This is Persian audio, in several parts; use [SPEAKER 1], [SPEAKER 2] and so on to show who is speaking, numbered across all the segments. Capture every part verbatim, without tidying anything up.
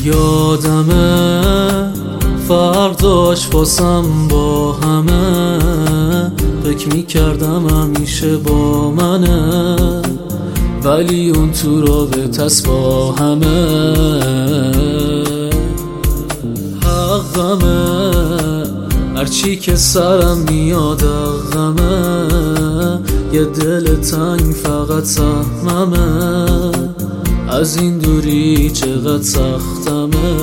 [SPEAKER 1] یادمه فرداش واسم با همه فکر میکردم همیشه با منه، ولی اون تو رابطه‌س با همه. حقمه هرچی که سرم میاد غمه، یه دل تنگ فقط سهممه، از این دوری چقدر سختمه.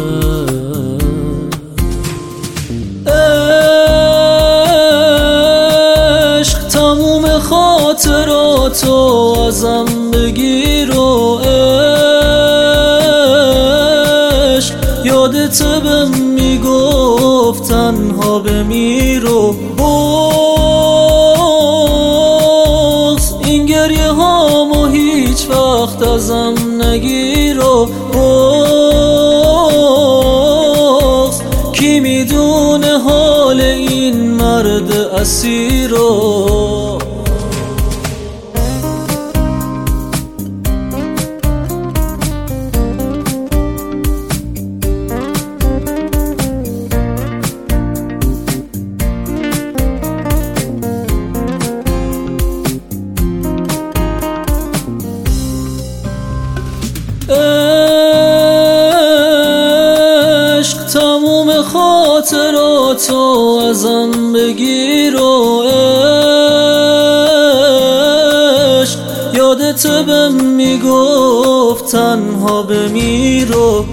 [SPEAKER 1] عشق تموم خاطراتو ازم بگیر و عشق یادت بهم میگفت تنها بمیر و بغض این گریه هامو هیچ وقت ازم نگیر و بغض کی میدونه حال این مرد اسیر رو. عشق تموم خاطراتو ازم بگیر و عشق یادت بهم میگفت تنها بمیر و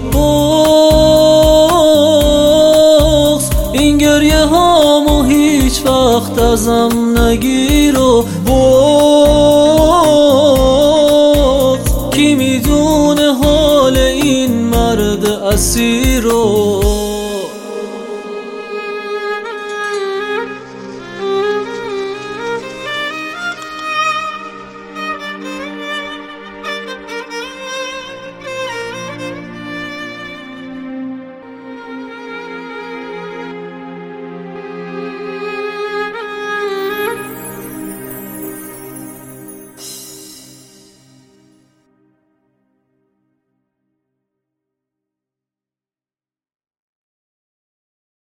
[SPEAKER 1] بغض این گریه هامو هیچ وقت ازم نگیر و بغض کی میدونه حال این مرد اسیر رو.